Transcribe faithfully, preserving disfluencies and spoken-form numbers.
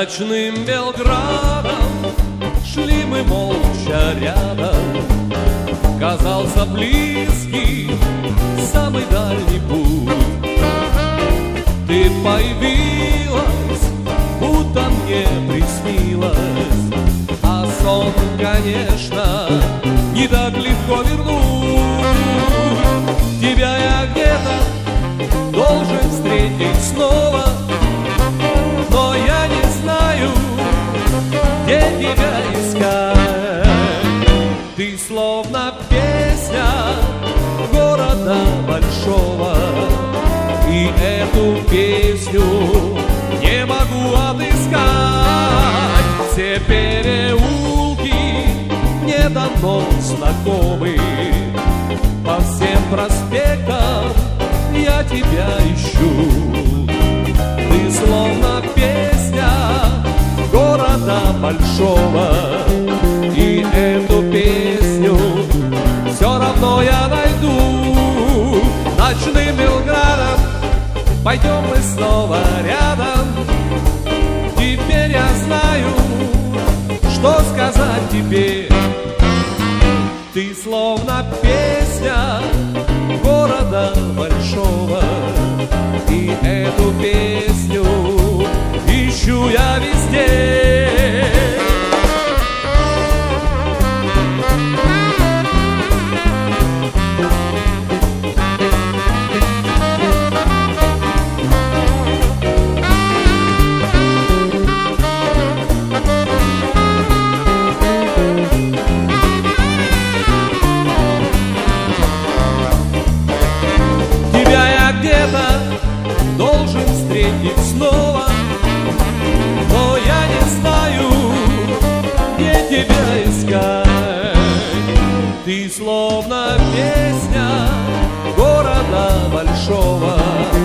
Ночным Белградом шли мы молча рядом. Казался близкий самый дальний путь. Ты появилась, будто мне приснилась, а сон, конечно, не так легко вернуть. Тебя я где-то должен встретить снова, но я не знаю, где тебя искать. Ты словно песня города большого, и эту песню не могу отыскать. Все переулки мне давно знакомы, по всем проспектам я тебя ищу. Ты словно песня города большого, и эту песню все равно я найду. Ночным Белградом пойдем мы снова рядом. Теперь я знаю, что сказать тебе. Ты словно песня города большого, и эту песню ищу я везде. Должен встретить снова, но я не знаю, где тебя искать. Ты словно песня города большого,